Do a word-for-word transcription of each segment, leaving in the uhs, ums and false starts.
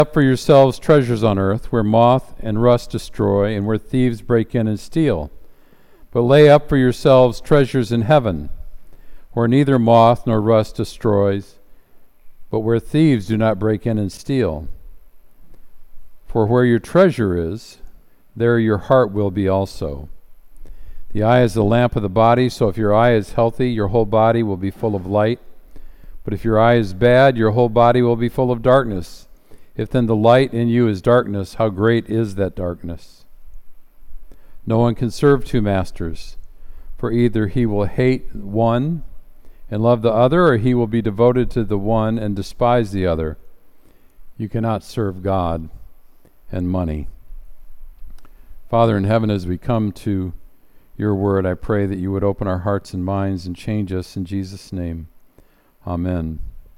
up for yourselves treasures on earth, where moth and rust destroy, and where thieves break in and steal. But lay up for yourselves treasures in heaven, where neither moth nor rust destroys, but where thieves do not break in and steal. For where your treasure is, there your heart will be also. The eye is the lamp of the body, so if your eye is healthy, your whole body will be full of light. But if your eye is bad, your whole body will be full of darkness. If then the light in you is darkness, how great is that darkness? No one can serve two masters, for either he will hate one and love the other, or he will be devoted to the one and despise the other. You cannot serve God and money. Father in heaven, as we come to your word, I pray that you would open our hearts and minds and change us in Jesus' name. Amen.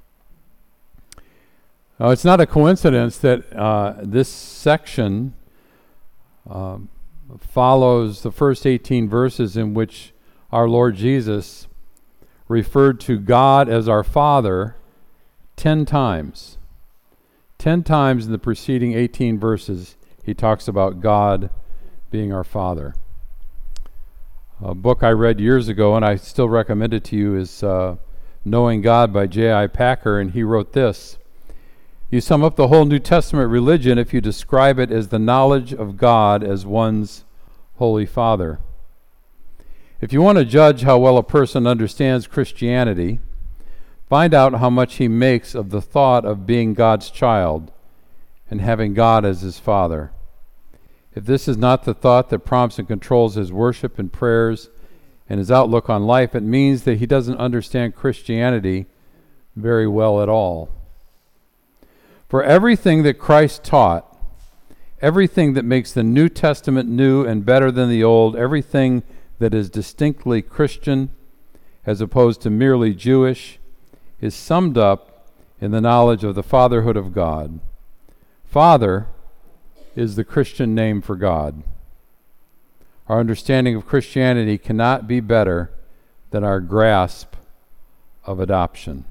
Now, it's not a coincidence that uh, this section um, follows the first eighteen verses in which our Lord Jesus referred to God as our Father ten times. Ten times in the preceding eighteen verses, he talks about God being our Father. A book I read years ago, and I still recommend it to you, is uh, Knowing God by J I Packer, and he wrote this: you sum up the whole New Testament religion if you describe it as the knowledge of God as one's Holy Father. If you want to judge how well a person understands Christianity, find out how much he makes of the thought of being God's child and having God as his Father. If this is not the thought that prompts and controls his worship and prayers and his outlook on life, it means that he doesn't understand Christianity very well at all. For everything that Christ taught, everything that makes the New Testament new and better than the Old, everything that is distinctly Christian as opposed to merely Jewish, is summed up in the knowledge of the fatherhood of God. Father is the Christian name for God. Our understanding of Christianity cannot be better than our grasp of adoption.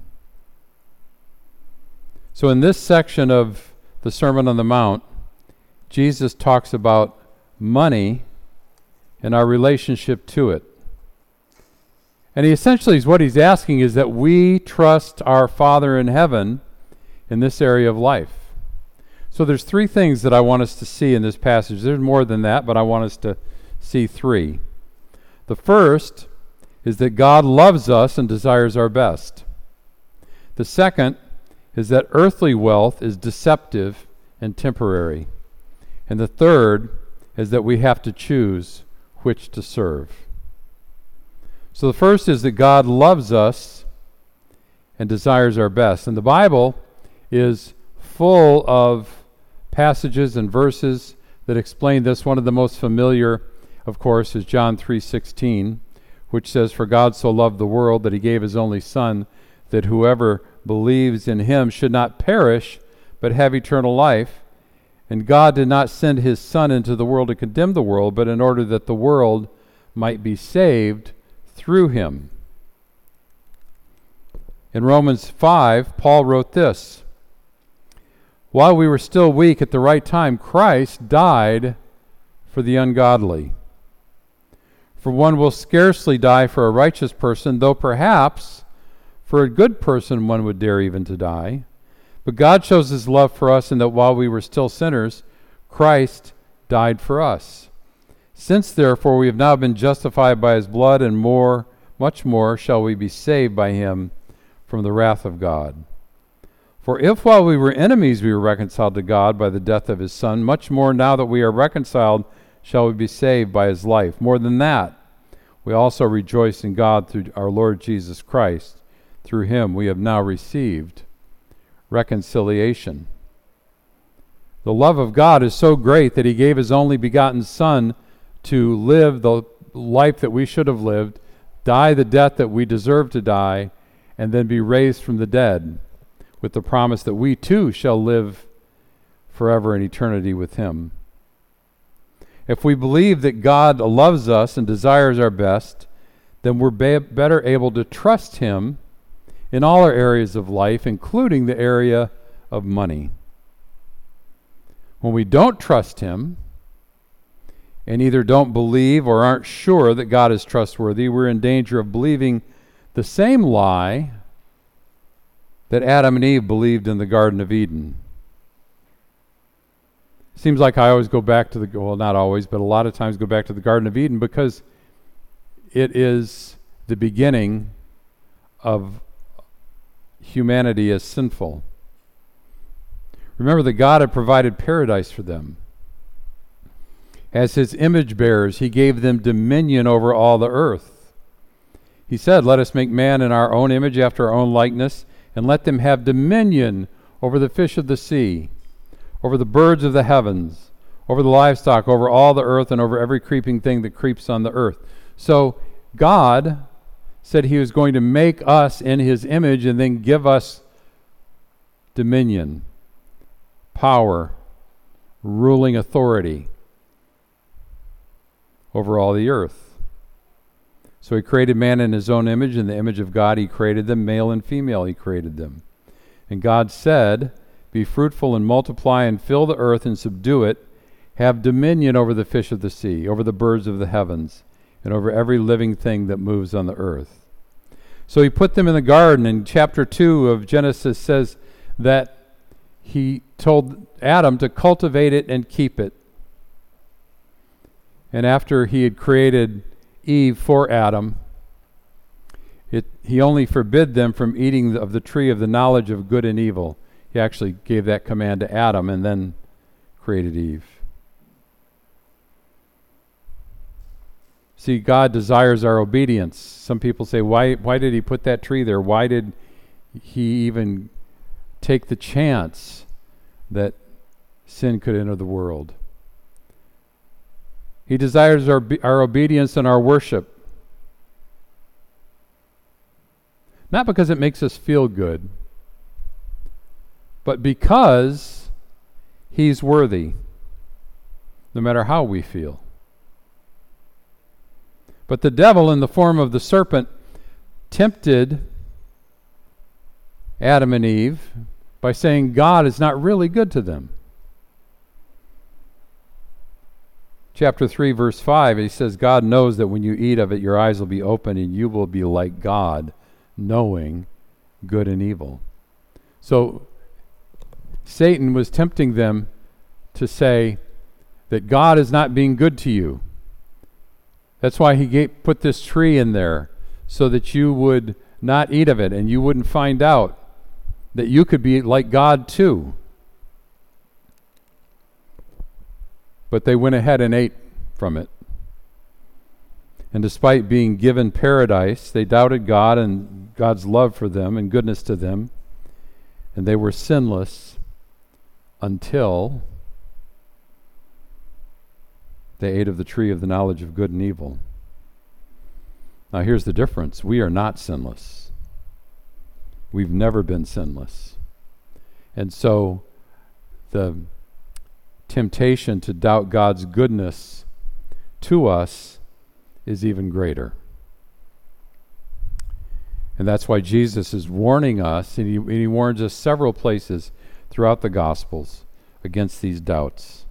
So in this section of the Sermon on the Mount, Jesus talks about money and our relationship to it. And he essentially is what he's asking is that we trust our Father in heaven in this area of life. So there's three things that I want us to see in this passage. There's more than that, but I want us to see three. The first is that God loves us and desires our best. The second is that earthly wealth is deceptive and temporary. And the third is that we have to choose which to serve. So the first is that God loves us and desires our best. And the Bible is full of passages and verses that explain this. One of the most familiar, of course, is John three sixteen, which says, "For God so loved the world that he gave his only Son, that whoever believes in him should not perish, but have eternal life. And God did not send his Son into the world to condemn the world, but in order that the world might be saved through him." In Romans five, Paul wrote this: "While we were still weak, at the right time, Christ died for the ungodly. For one will scarcely die for a righteous person, though perhaps for a good person one would dare even to die. But God shows his love for us in that while we were still sinners, Christ died for us. Since therefore we have now been justified by his blood, and more, much more shall we be saved by him from the wrath of God. For if while we were enemies we were reconciled to God by the death of his Son, much more now that we are reconciled shall we be saved by his life. More than that, we also rejoice in God through our Lord Jesus Christ. Through him we have now received reconciliation." The love of God is so great that he gave his only begotten Son to live the life that we should have lived, die the death that we deserve to die, and then be raised from the dead, with the promise that we too shall live forever in eternity with him. If we believe that God loves us and desires our best, then we're be- better able to trust him in all our areas of life, including the area of money. When we don't trust him, and either don't believe or aren't sure that God is trustworthy, we're in danger of believing the same lie that Adam and Eve believed in the Garden of Eden. Seems like I always go back to the, well, not always, but a lot of times go back to the Garden of Eden because it is the beginning of humanity as sinful. Remember that God had provided paradise for them. As his image bearers, he gave them dominion over all the earth. He said, let us make man in our own image after our own likeness, and let them have dominion over the fish of the sea, over the birds of the heavens, over the livestock, over all the earth, and over every creeping thing that creeps on the earth. So God said he was going to make us in his image and then give us dominion, power, ruling authority over all the earth. So he created man in his own image. In the image of God he created them, male and female he created them. And God said, be fruitful and multiply and fill the earth and subdue it. Have dominion over the fish of the sea, over the birds of the heavens, and over every living thing that moves on the earth. So he put them in the garden. And chapter two of Genesis says that he told Adam to cultivate it and keep it. And after he had created Eve for Adam, it, he only forbid them from eating of the tree of the knowledge of good and evil. He actually gave that command to Adam and then created Eve. See, God desires our obedience. Some people say, why, why did he put that tree there? Why did he even take the chance that sin could enter the world? He desires our, our obedience and our worship. Not because it makes us feel good, but because he's worthy, no matter how we feel. But the devil, in the form of the serpent, tempted Adam and Eve by saying God is not really good to them. Chapter three, verse five, he says, God knows that when you eat of it, your eyes will be open and you will be like God, knowing good and evil. So Satan was tempting them to say that God is not being good to you. That's why he gave, put this tree in there, so that you would not eat of it and you wouldn't find out that you could be like God too. But they went ahead and ate from it. And despite being given paradise, they doubted God and God's love for them and goodness to them. And they were sinless until they ate of the tree of the knowledge of good and evil. Now here's the difference. We are not sinless. We've never been sinless. And so the temptation to doubt God's goodness to us is even greater. And that's why Jesus is warning us, and he, and he warns us several places throughout the Gospels against these doubts.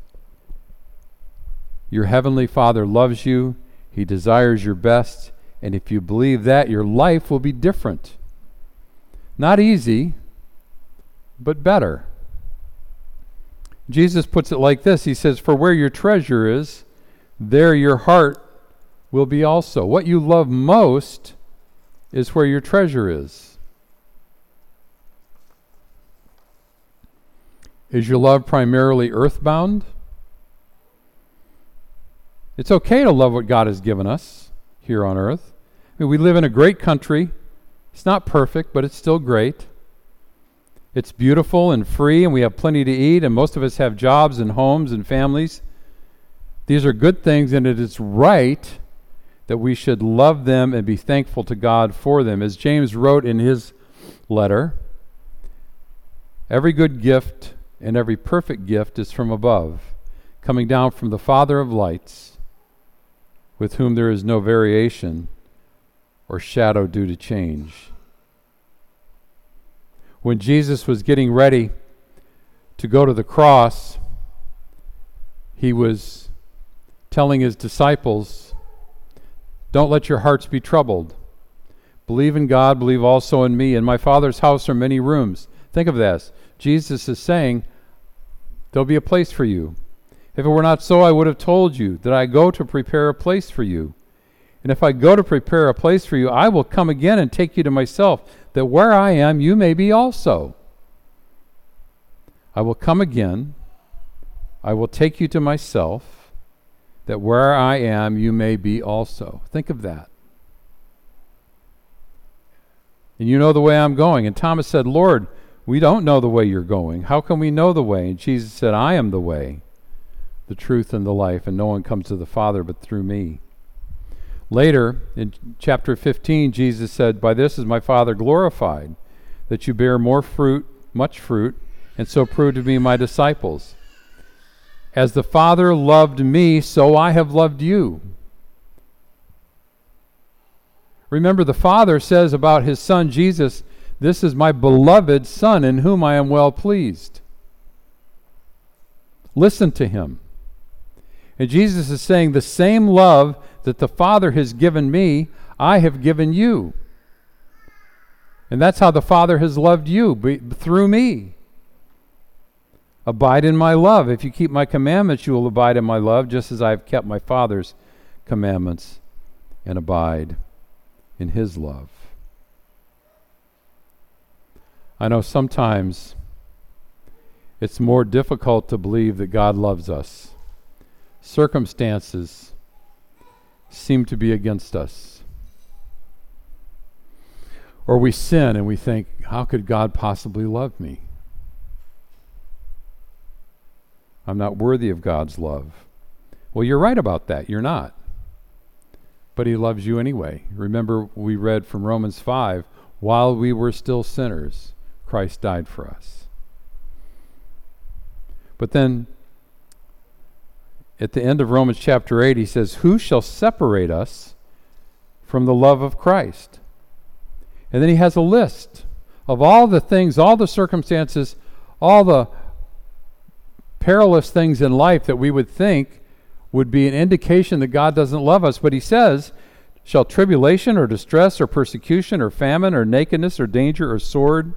Your heavenly Father loves you. He desires your best. And if you believe that, your life will be different. Not easy, but better. Jesus puts it like this. He says, for where your treasure is, there your heart will be also. What you love most is where your treasure is. Is your love primarily earthbound? It's okay to love what God has given us here on earth. I mean, we live in a great country. It's not perfect, but it's still great. It's beautiful and free, and we have plenty to eat, and most of us have jobs and homes and families. These are good things, and it is right that we should love them and be thankful to God for them. As James wrote in his letter, every good gift and every perfect gift is from above, coming down from the Father of lights, with whom there is no variation or shadow due to change. When Jesus was getting ready to go to the cross, he was telling his disciples, don't let your hearts be troubled. Believe in God, believe also in me. In my Father's house are many rooms. Think of this. Jesus is saying, there'll be a place for you. If it were not so, I would have told you that I go to prepare a place for you. And if I go to prepare a place for you, I will come again and take you to myself, that where I am, you may be also. I will come again. I will take you to myself, that where I am, you may be also. Think of that. And you know the way I'm going. And Thomas said, Lord, we don't know the way you're going. How can we know the way? And Jesus said, I am the way, the truth, and the life, and no one comes to the Father but through me. Later, in chapter fifteen, Jesus said, by this is my Father glorified, that you bear more fruit, much fruit, and so prove to be my disciples. As the Father loved me, so I have loved you. Remember, the Father says about his Son Jesus, this is my beloved Son in whom I am well pleased. Listen to him. And Jesus is saying, the same love that the Father has given me, I have given you. And that's how the Father has loved you, be, through me. Abide in my love. If you keep my commandments, you will abide in my love, just as I have kept my Father's commandments and abide in his love. I know sometimes it's more difficult to believe that God loves us. Circumstances seem to be against us. Or we sin and we think, how could God possibly love me? I'm not worthy of God's love. Well, you're right about that. You're not. But he loves you anyway. Remember, we read from Romans five, while we were still sinners, Christ died for us. But then, at the end of Romans chapter eight, he says, who shall separate us from the love of Christ? And then he has a list of all the things, all the circumstances, all the perilous things in life that we would think would be an indication that God doesn't love us. But he says, shall tribulation or distress or persecution or famine or nakedness or danger or sword?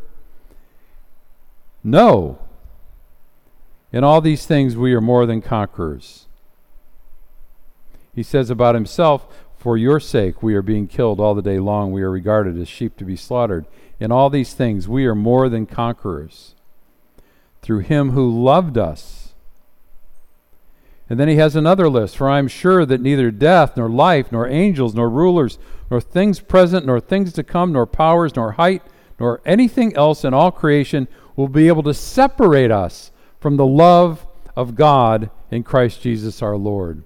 No. In all these things we are more than conquerors. He says about himself, for your sake we are being killed all the day long. We are regarded as sheep to be slaughtered. In all these things we are more than conquerors through him who loved us. And then he has another list. For I am sure that neither death, nor life, nor angels, nor rulers, nor things present, nor things to come, nor powers, nor height, nor anything else in all creation will be able to separate us from the love of God in Christ Jesus our Lord.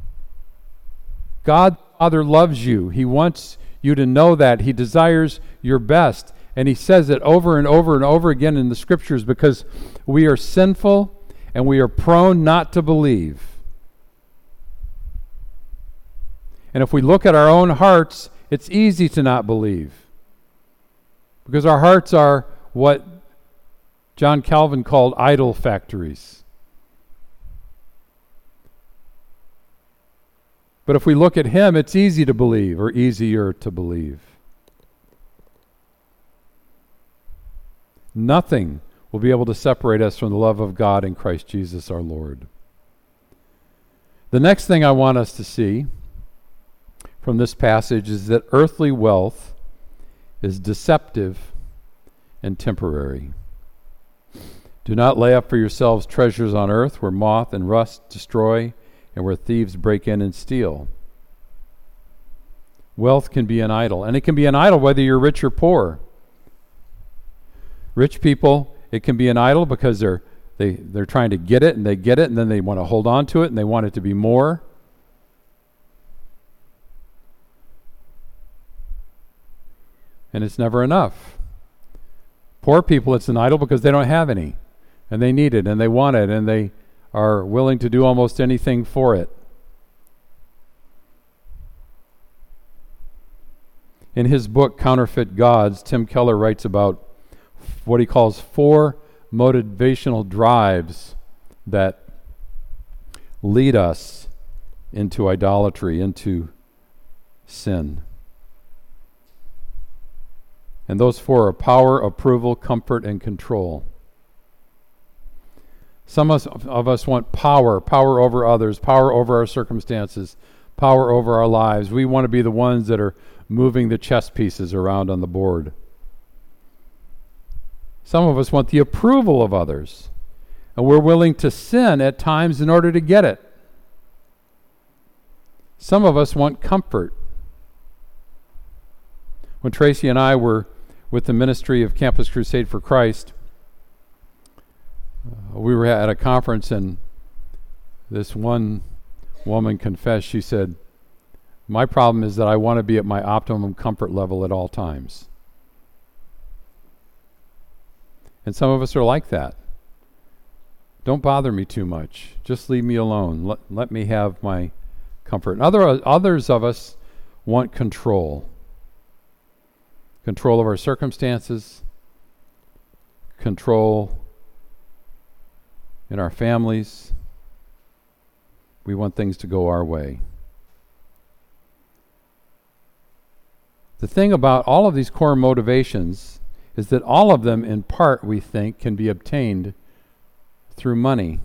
God, Father, loves you. He wants you to know that. He desires your best. And he says it over and over and over again in the scriptures because we are sinful and we are prone not to believe. And if we look at our own hearts, it's easy to not believe. Because our hearts are what John Calvin called idol factories. But if we look at him, it's easy to believe, or easier to believe. Nothing will be able to separate us from the love of God in Christ Jesus our Lord. The next thing I want us to see from this passage is that earthly wealth is deceptive and temporary. Do not lay up for yourselves treasures on earth where moth and rust destroy and where thieves break in and steal. Wealth can be an idol, and it can be an idol whether you're rich or poor. Rich people, it can be an idol because they're they, they're trying to get it, and they get it, and then they want to hold on to it, and they want it to be more. And it's never enough. Poor people, it's an idol because they don't have any, and they need it, and they want it, and they are willing to do almost anything for it. In his book, Counterfeit Gods, Tim Keller writes about what he calls four motivational drives that lead us into idolatry, into sin. And those four are power, approval, comfort, and control. Some of us, of us want power, power over others, power over our circumstances, power over our lives. We want to be the ones that are moving the chess pieces around on the board. Some of us want the approval of others, and we're willing to sin at times in order to get it. Some of us want comfort. When Tracy and I were with the ministry of Campus Crusade for Christ, uh, we were at a conference, and this one woman confessed. She said, "My problem is that I want to be at my optimum comfort level at all times." And some of us are like that. Don't bother me too much. Just leave me alone. Let, let me have my comfort. And other, others of us want control. Control of our circumstances, control in our families. We want things to go our way. The thing about all of these core motivations is that all of them, in part, we think, can be obtained through money.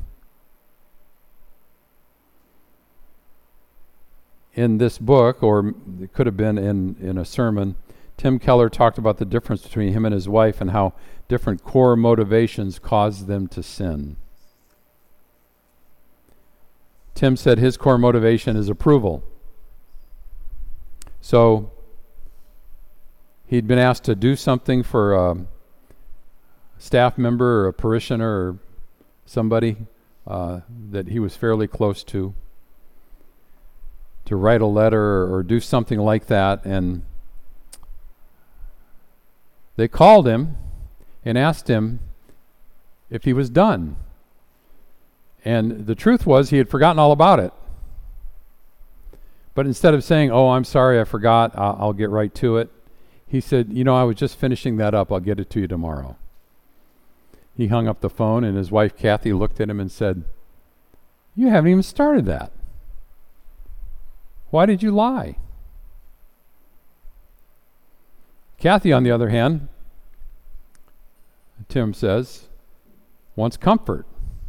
In this book, or it could have been in, in a sermon, Tim Keller talked about the difference between him and his wife and how different core motivations caused them to sin. Tim said his core motivation is approval. So he'd been asked to do something for a staff member or a parishioner or somebody uh, that he was fairly close to, to write a letter or, or do something like that, and they called him and asked him if he was done. And the truth was he had forgotten all about it. But instead of saying, "Oh, I'm sorry, I forgot, I'll, I'll get right to it," he said, "You know, I was just finishing that up. I'll get it to you tomorrow." He hung up the phone, and his wife, Kathy, looked at him and said, "You haven't even started that. Why did you lie?" Kathy, on the other hand, Tim says, wants comfort.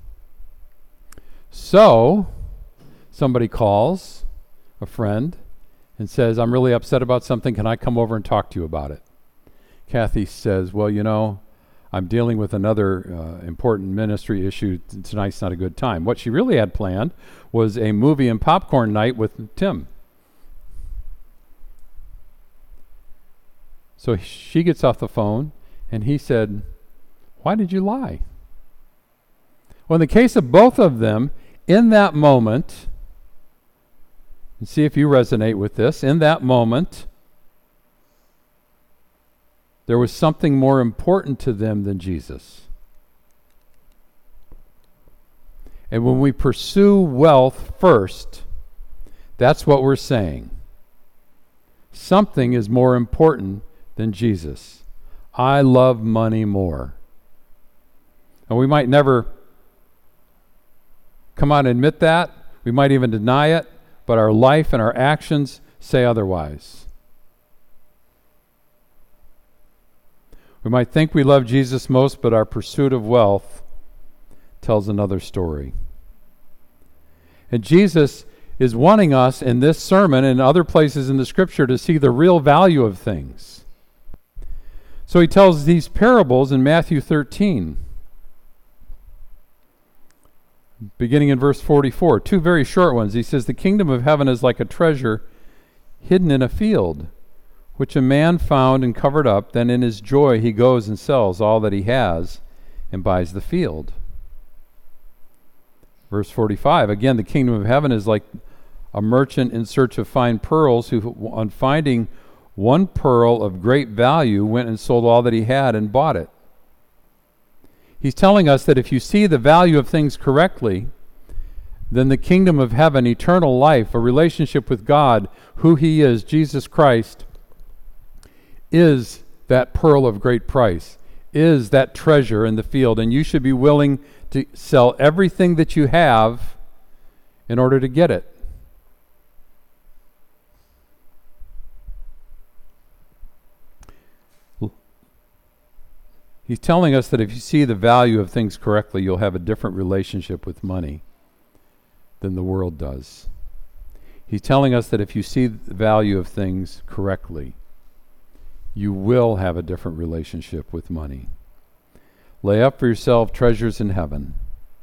So, somebody calls, a friend, and says, "I'm really upset about something. Can I come over and talk to you about it?" Kathy says, "Well, you know, I'm dealing with another uh, important ministry issue. Tonight's not a good time." What she really had planned was a movie and popcorn night with Tim. So she gets off the phone, and he said, "Why did you lie?" Well, in the case of both of them, in that moment, and see if you resonate with this, in that moment, there was something more important to them than Jesus. And when we pursue wealth first, that's what we're saying. Something is more important than Jesus. I love money more. And we might never come out and admit that. We might even deny it, but our life and our actions say otherwise. We might think we love Jesus most, but our pursuit of wealth tells another story. And Jesus is wanting us in this sermon and other places in the Scripture to see the real value of things. So he tells these parables in Matthew thirteen, beginning in verse forty-four, two very short ones. He says, "The kingdom of heaven is like a treasure hidden in a field, which a man found and covered up. Then in his joy he goes and sells all that he has and buys the field." Verse forty-five, again, "The kingdom of heaven is like a merchant in search of fine pearls, who, on finding one pearl of great value, went and sold all that he had and bought it." He's telling us that if you see the value of things correctly, then the kingdom of heaven, eternal life, a relationship with God, who he is, Jesus Christ, is that pearl of great price, is that treasure in the field. And you should be willing to sell everything that you have in order to get it. He's telling us that if you see the value of things correctly, you'll have a different relationship with money than the world does. He's telling us that if you see the value of things correctly, you will have a different relationship with money. Lay up for yourself treasures in heaven,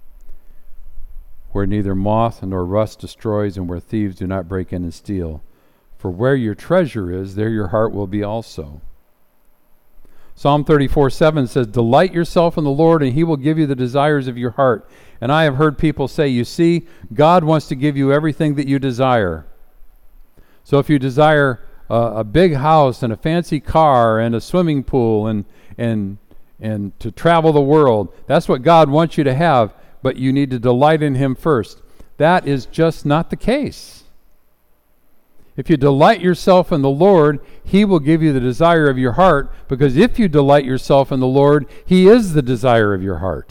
where neither moth nor rust destroys and where thieves do not break in and steal. For where your treasure is, there your heart will be also. Psalm thirty-four seven says, delight yourself in the Lord, and he will give you the desires of your heart. And I have heard people say, you see, God wants to give you everything that you desire. So if you desire uh, a big house and a fancy car and a swimming pool and and and to travel the world, that's what God wants you to have, but you need to delight in him first. That is just not the case. If you delight yourself in the Lord, he will give you the desire of your heart, because if you delight yourself in the Lord, he is the desire of your heart.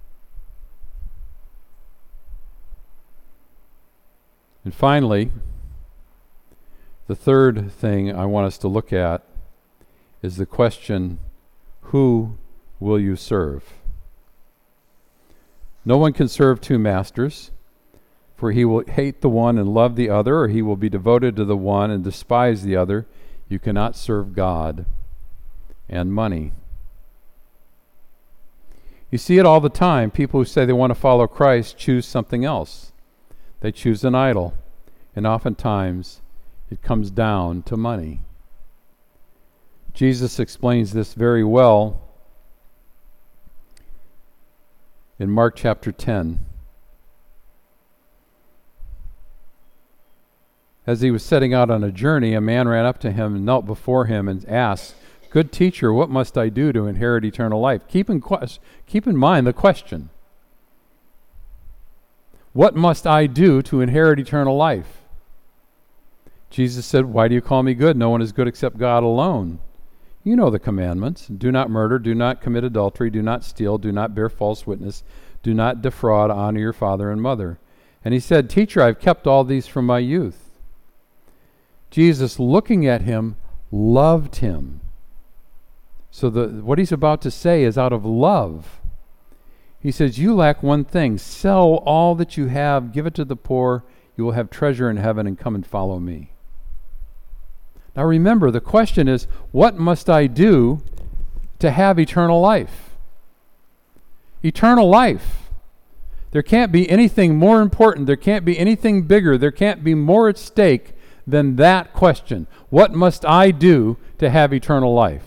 And finally, the third thing I want us to look at is the question, who will you serve? No one can serve two masters, for he will hate the one and love the other, or he will be devoted to the one and despise the other. You cannot serve God and money. You see it all the time. People who say they want to follow Christ choose something else. They choose an idol, and oftentimes it comes down to money. Jesus explains this very well in Mark chapter ten. As he was setting out on a journey, a man ran up to him and knelt before him and asked, good teacher, what must I do to inherit eternal life? Keep in, quest- keep in mind the question. What must I do to inherit eternal life? Jesus said, why do you call me good? No one is good except God alone. You know the commandments. Do not murder, do not commit adultery, do not steal, do not bear false witness, do not defraud, honor your father and mother. And he said, teacher, I've kept all these from my youth. Jesus, looking at him, loved him. So the what he's about to say is out of love. He says, you lack one thing. Sell all that you have, give it to the poor. You will have treasure in heaven, and come and follow me. Now remember, the question is, what must I do to have eternal life? Eternal life. There can't be anything more important. There can't be anything bigger. There can't be more at stake than that question. What must I do to have eternal life?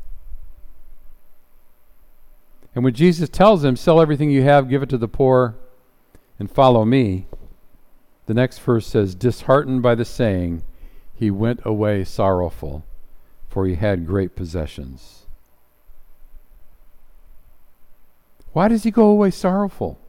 And when Jesus tells him, sell everything you have, give it to the poor, and follow me, the next verse says, disheartened by the saying, he went away sorrowful, for he had great possessions. Why does he go away sorrowful?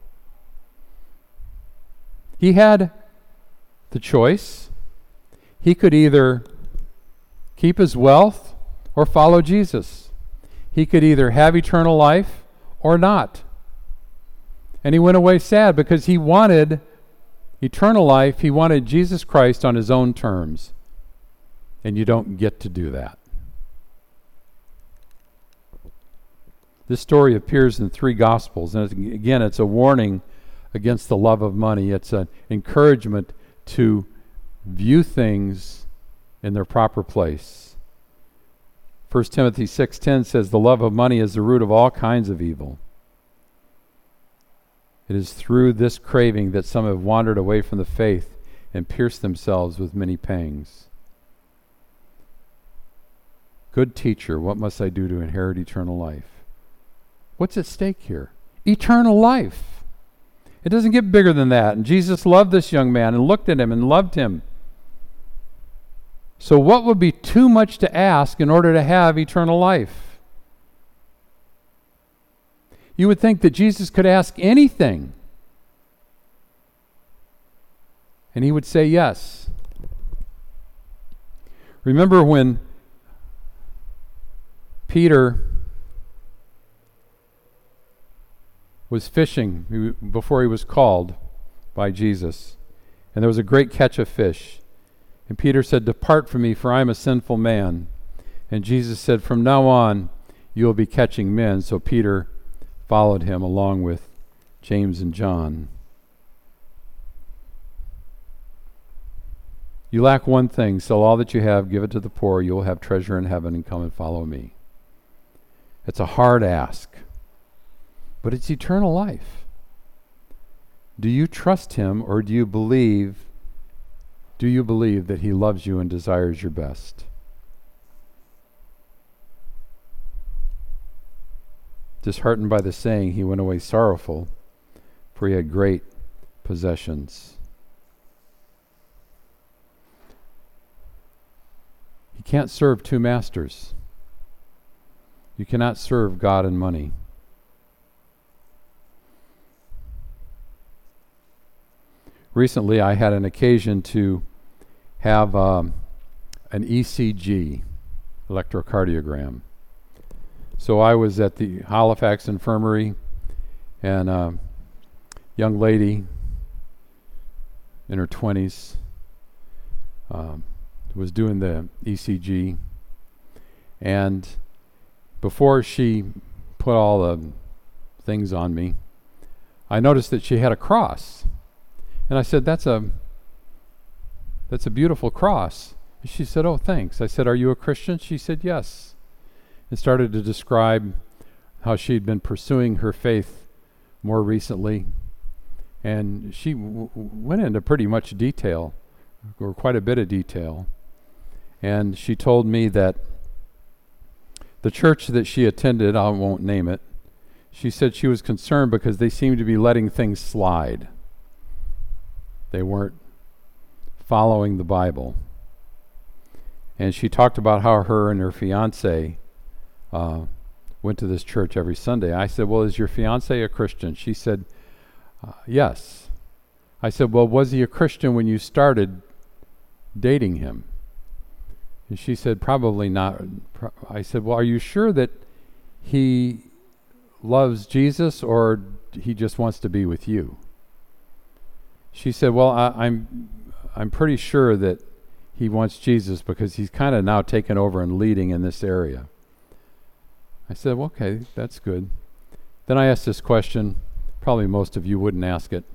He had the choice. He could either keep his wealth or follow Jesus. He could either have eternal life or not. And he went away sad because he wanted eternal life. He wanted Jesus Christ on his own terms. And you don't get to do that. This story appears in three Gospels. And it's, again, it's a warning against the love of money. It's an encouragement to view things in their proper place. First Timothy six ten says, the love of money is the root of all kinds of evil. It is through this craving that some have wandered away from the faith and pierced themselves with many pangs. Good teacher, what must I do to inherit eternal life? What's at stake here? Eternal life. It doesn't get bigger than that. And Jesus loved this young man and looked at him and loved him. So what would be too much to ask in order to have eternal life? You would think that Jesus could ask anything, and he would say yes. Remember when Peter was fishing before he was called by Jesus. and there was a great catch of fish. And Peter said, "Depart from me, for I am a sinful man." And Jesus said, "From now on, you will be catching men." So Peter followed him along with James and John. You lack one thing. Sell all that you have, give it to the poor. You will have treasure in heaven, and come and follow me. It's a hard ask, but it's eternal life. Do you trust him, or do you believe, do you believe that he loves you and desires your best? Disheartened by the saying, he went away sorrowful, for he had great possessions. You can't serve two masters. You cannot serve God and money. Recently, I had an occasion to have um, an E C G, electrocardiogram. So I was at the Halifax Infirmary, and a young lady in her twenties um, was doing the E C G, and before she put all the things on me, I noticed that she had a cross. And I said, that's a that's a beautiful cross. And she said, "Oh, thanks." I said, "Are you a Christian?" She said, "Yes." And started to describe how she'd been pursuing her faith more recently. And she w- went into pretty much detail, or quite a bit of detail. And she told me that the church that she attended, I won't name it, she said she was concerned because they seemed to be letting things slide. They weren't following the Bible. And she talked about how her and her fiance uh, went to this church every Sunday. I said, "Well, is your fiance a Christian?" She said, uh, "Yes." I said, "Well, was he a Christian when you started dating him?" And she said, "Probably not." I said, "Well, are you sure that he loves Jesus, or he just wants to be with you?" She said, "Well, I, I'm I'm pretty sure that he wants Jesus because he's kind of now taken over and leading in this area." I said, "Well, okay, that's good." Then I asked this question. Probably most of you wouldn't ask it.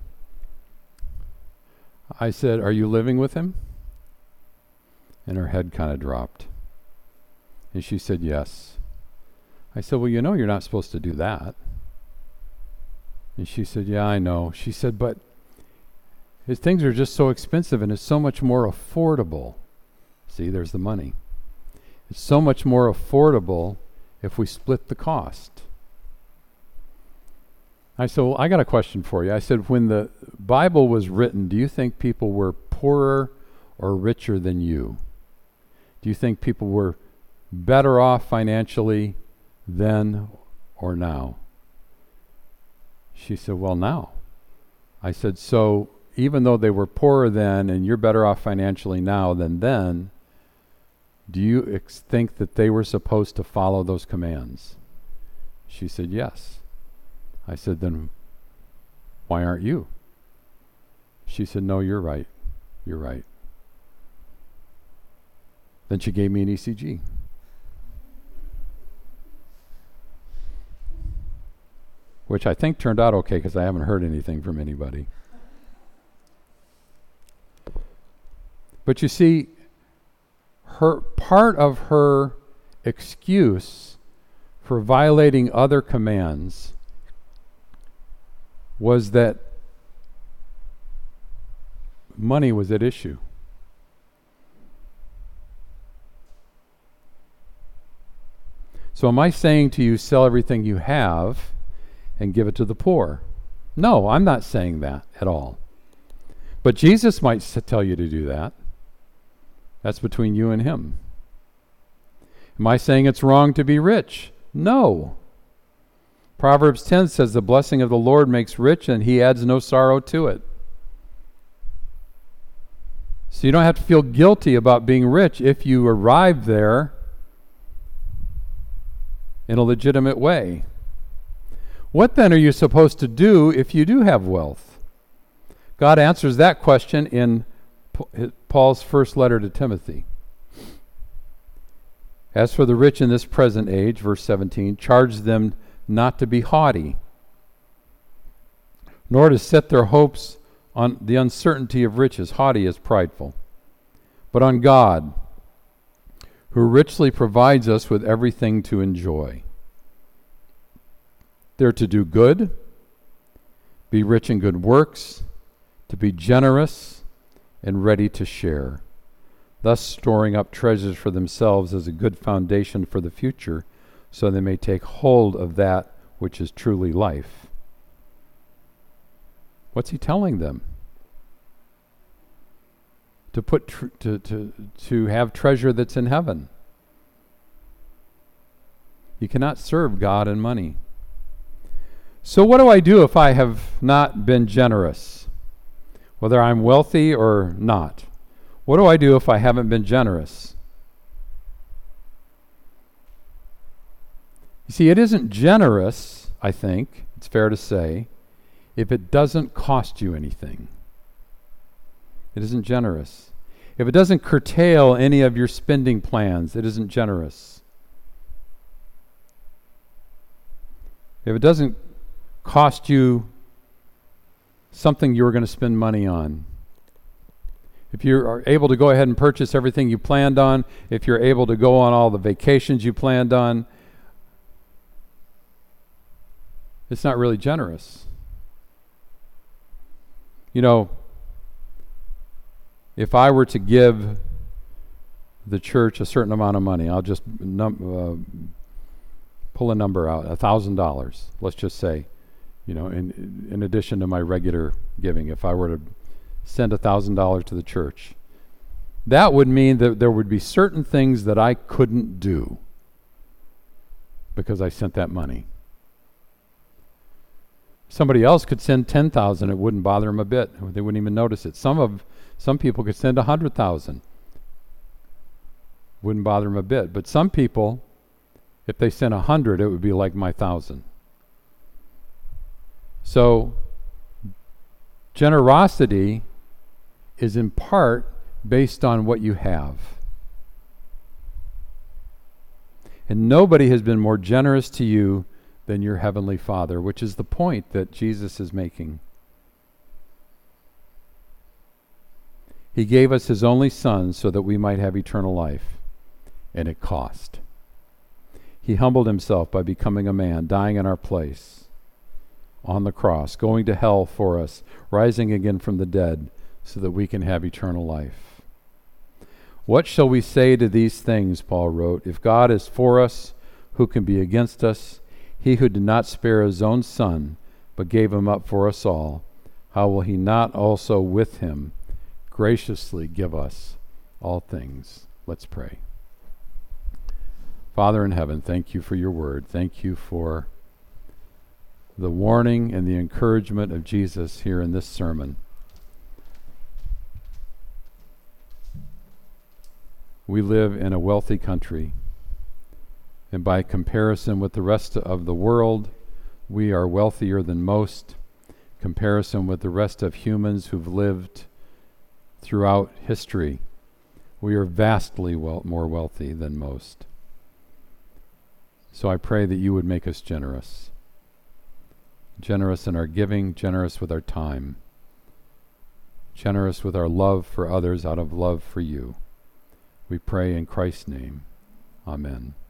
I said, "Are you living with him?" And her head kind of dropped. And she said, "Yes." I said, "Well, you know you're not supposed to do that." And she said, "Yeah, I know." She said, "But his things are just so expensive, and it's so much more affordable." See, there's the money. It's so much more affordable if we split the cost. I said, "Well, I got a question for you." I said, when the Bible was written, do you think people were poorer or richer than you? Do you think people were better off financially then or now? She said, "Well, now." I said, "So even though they were poorer then and you're better off financially now than then, do you ex- think that they were supposed to follow those commands?" She said, "Yes." I said, "Then why aren't you?" She said, "No, you're right. You're right." Then she gave me an E C G. Which I think turned out okay because I haven't heard anything from anybody. But you see, her part of her excuse for violating other commands was that money was at issue. So am I saying to you, sell everything you have and give it to the poor? No, I'm not saying that at all. But Jesus might s- tell you to do that. That's between you and him. Am I saying it's wrong to be rich? No. Proverbs ten says, "The blessing of the Lord makes rich, and he adds no sorrow to it." So you don't have to feel guilty about being rich if you arrive there in a legitimate way. What then are you supposed to do if you do have wealth? God answers that question in Paul's first letter to Timothy. As for the rich in this present age, verse seventeen, charge them not to be haughty, nor to set their hopes on the uncertainty of riches. Haughty is prideful. But on God, who richly provides us with everything to enjoy. They're to do good, be rich in good works, to be generous, and ready to share, thus storing up treasures for themselves as a good foundation for the future, so they may take hold of that which is truly life. What's he telling them? To put tr- to, to to have treasure that's in heaven. You cannot serve God and money. So what do I do if I have not been generous? Whether I'm wealthy or not. What do I do if I haven't been generous? You see, it isn't generous, I think, it's fair to say, if it doesn't cost you anything. It isn't generous. If it doesn't curtail any of your spending plans, it isn't generous. If it doesn't cost you something you were going to spend money on, if you are able to go ahead and purchase everything you planned on, if you're able to go on all the vacations you planned on, it's not really generous. You know, if I were to give the church a certain amount of money, I'll just num- uh, pull a number out, a thousand dollars, let's just say, you know, in in addition to my regular giving, if I were to send a thousand dollars to the church, that would mean that there would be certain things that I couldn't do because I sent that money. Somebody else could send ten thousand, it wouldn't bother them a bit. They wouldn't even notice it. Some of some people could send a hundred thousand. Wouldn't bother them a bit. But some people, if they sent a hundred, it would be like my thousand. So generosity is in part based on what you have. And nobody has been more generous to you than your heavenly Father, which is the point that Jesus is making. He gave us his only Son so that we might have eternal life, and it cost. He humbled himself by becoming a man, dying in our place on the cross, going to hell for us, rising again from the dead so that we can have eternal life. What shall we say to these things, Paul wrote? If God is for us, who can be against us? He who did not spare his own Son, but gave him up for us all, how will he not also with him graciously give us all things? Let's pray. Father in heaven, thank you for your word. Thank you for the warning and the encouragement of Jesus here in this sermon. We live in a wealthy country, and by comparison with the rest of the world, we are wealthier than most. Comparison with the rest of humans who've lived throughout history, we are vastly wel- more wealthy than most. So I pray that you would make us generous. Generous in our giving, generous with our time, generous with our love for others out of love for you. We pray in Christ's name. Amen.